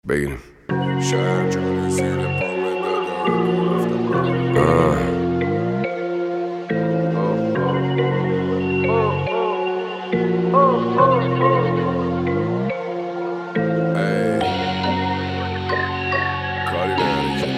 بگیریم شهر جان زیر پامه دادم کاری نداری که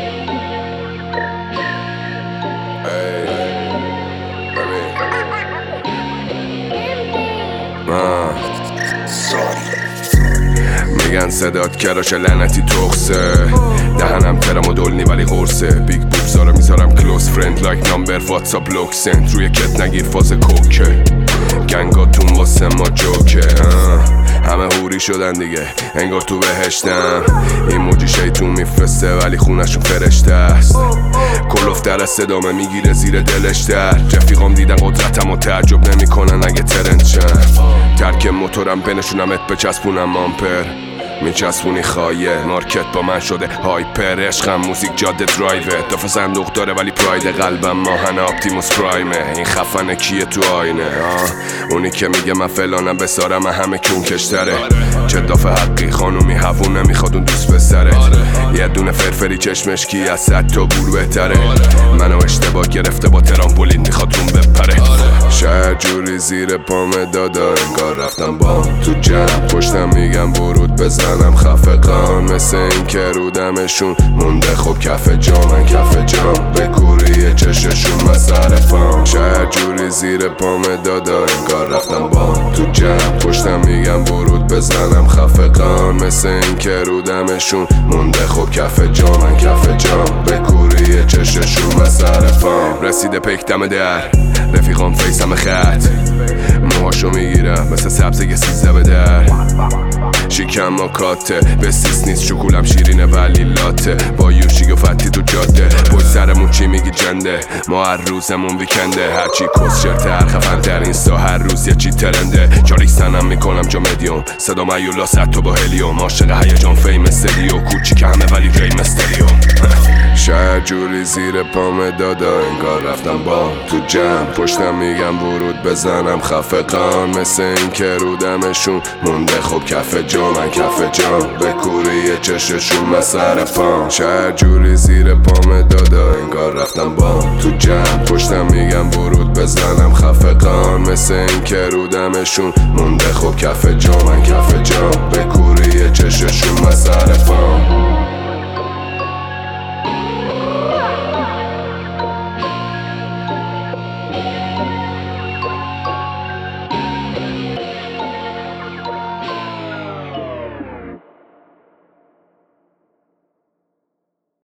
میگن صدات کراش لعنتی تخصه دهنم ترم و دلنی ولی قرصه بیگ بوبزارو میذارم کلوز فرند لایک نامبر واتساپ لوک سنت روی کت نگیر فاز کوکه گنگاتون واسه ما جوکه همه هوری شدن دیگه انگار تو بهشتم این موجی شیطون میفرسته ولی خونشون فرشته است کلوفتر از صدامه میگیره زیر دلش در رفیقام دیدن قدرتم و تعجب نمیکنن اگه ترند شن ترک موتورم بنشونمت بچسبونم آمپر میچسبونی خایه مارکت با من شده هایپر عشقم موزیک جاده درایوه دفع صندوق داره ولی پراید قلبم ماهن آپتیموس پرایمه این خفنه کیه تو آینه اونی که میگه من فلانم بسارم همه کون کشتره چه دفع حقی خانومی هفونه میخواد اون دوست بسره یه دونه فرفری چشمش کی از 100 تا بور بهتره منو اشتباه گرفته با ترامپولین میخواد روم بپره شهر جوری زیر پامه دادا انگار رفتم با تو جمع پشتم میگم ورود بزنم خفقان مثل این که رودمشون مونده خب کف جا من کف جام به کوری چششون مسرفام شهر جوری زیر پامه دادا انگار رفتم با تو جمع پشتم میگم ورود بزنم خفقان مثل این که رودمشون مونده خب کف جا من کف جام به کوری چششون مسرفام رسیده پکتم در رفیقام فیسم خط موهاشو میگیرم مثل سبزه 13 به در شیکم و کاته به سیس نیست شکولم شیرینه ولی لاته با یوشی و فتی تو جاده پشت سرمون چی میگی جنده ما هر روزمون ویکنده هرچی کس شرطه هر خفن تر اینستا هر روز یه چی ترنده چاریک سنم میکنم جا مدیوم صدا میولا ست تو با هلیوم عاشق هیجان فیم استدیو کوچیک همه ولی ریم استریوم شهر جوری زیر پامه دادا انگار رفتم با تو جمع پشتم میگم ورود بزنم خفقان مثل این که رودمشون مونده خب کف جا من کف جام به کوری چششون مسرفام شهر جوری زیر پامه دادا انگار رفتم با تو جمع پشتم میگم ورود بزنم خفقان مثل این که رودمشون مونده خب کف جا من کف جام به کوری